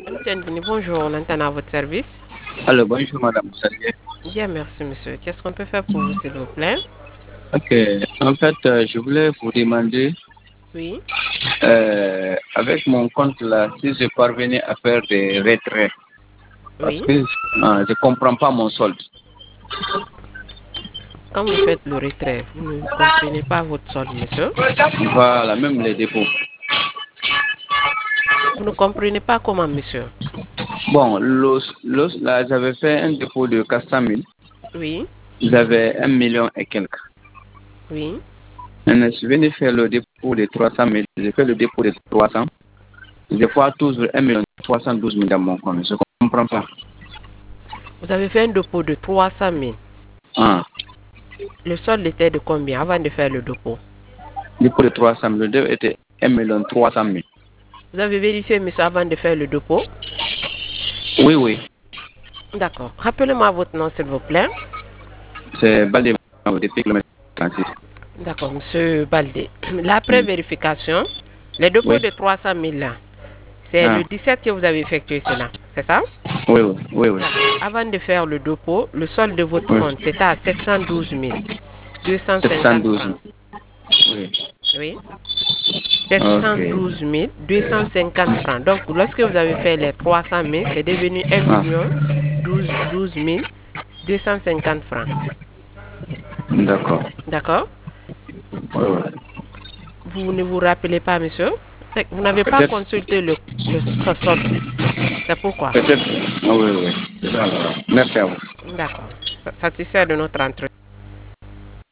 Bienvenue, bonjour, on entend à votre service. Alors, bonjour madame, vous allez bien? Bien, merci monsieur. Qu'est-ce qu'on peut faire pour vous, s'il vous plaît? Ok, en fait, je voulais vous demander, Oui, avec mon compte là, si je parvenais à faire des retraits, parce oui. que je comprends pas mon solde. Quand vous faites le retrait, vous ne comprenez pas votre solde, monsieur. Voilà, même les dépôts. Vous ne comprenez pas comment, monsieur. Bon, là, j'avais fait un dépôt de 400 000, Oui, j'avais 1 million et quelques. oui. Maintenant, je venais faire le dépôt de 300 000, j'ai fait le dépôt de 300, je vois toujours 1 312 000 dans mon compte, je comprends pas. Vous avez fait un dépôt de 300 000. Ah, Le solde était de combien avant de faire le dépôt? dépôt de 300 000, le dépôt était 1 300 000. Vous avez vérifié, monsieur, avant de faire le dépôt? Oui, oui. D'accord. Rappelez-moi votre nom, s'il vous plaît. C'est Baldé depuis kilomètre 36. D'accord, monsieur Baldé. L'après vérification, les dépôts Oui. de 300 000 là, c'est Ah, le 17 que vous avez effectué cela, c'est ça? oui, oui, oui, oui. D'accord. Avant de faire le dépôt, le solde de votre Oui. compte, c'était à 712 250 712. francs. Oui. Oui. Ok. 712 250 francs. Donc, lorsque vous avez fait les 300 000, c'est devenu 1 Ah, million 12 250 francs. d'accord. D'accord? Oui, oui. Vous ne vous rappelez pas, monsieur? Vous n'avez pas Peut-être, consulté le solde. C'est pourquoi. peut-être. Ah, oui, oui. C'est ça, alors. Merci à vous. D'accord. Satisfait de notre entretien.